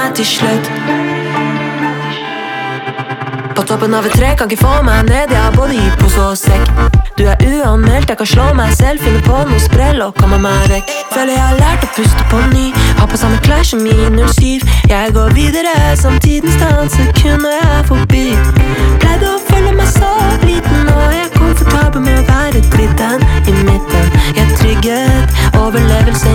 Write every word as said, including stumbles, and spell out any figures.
meg til slutt. På toppen av et tre kan ikke få meg ned. Jeg har både i pose og sekk. Du er uanmeldt, jeg kan slå meg selv. Finne på noe sprell og komme meg vekk. Føler jeg har lært å puste på ny. Har på samme klær som i null syv. Jeg går videre som tidens dans. Kunne